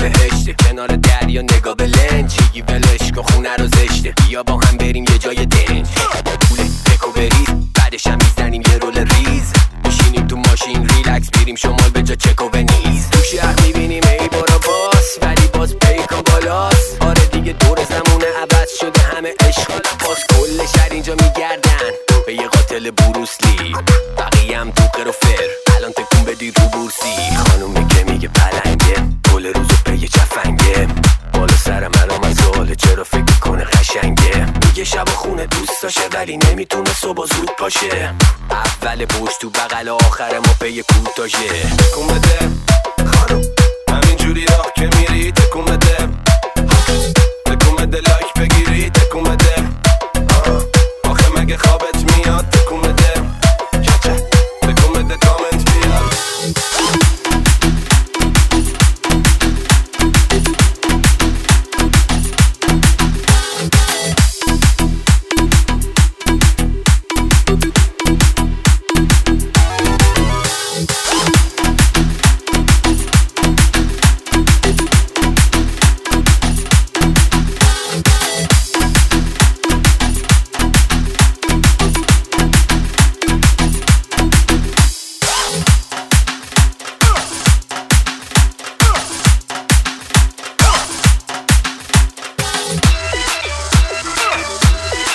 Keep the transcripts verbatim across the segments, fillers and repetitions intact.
بهشته، کنار دریا نگاه به لنج، چیگی ولش کن خونه رو زشته، بیا با هم بریم یه جای دنج، با پول تکو بریز بعدش هم میزنیم یه رول ریز، میشینیم تو ماشین ریلکس میریم شمال به جا چک و ونیز، تو شهر میبینیم ای برو باس ولی باز پیکا بالاست، آره دیگه دور زمونه عوض شده همه عشق باز کل شهر اینجا میگردن به یه قاتل بروسلی، بقیه هم تو قر و فر الان تکون بدی رو بورسی، خانومی که میگه پلنگه کل روزو پی چفنگه، بالا سر منو مزاله چرا فکر کنه قشنگه، میگه شب خونه دوست داشه ولی نمیتونه صبح زود پاشه، اول پشت تو بغل آخر ما پی کوتاژه، تکون بده خانوم همینجوری راه که میری، تکون بده تکون بده لایک بگیری، تکون بده آخه مگه خوابت میاد، تکون بده تکون بده کامنت بیاد.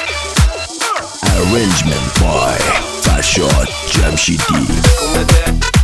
Arrangement by Farshad Jamshidi.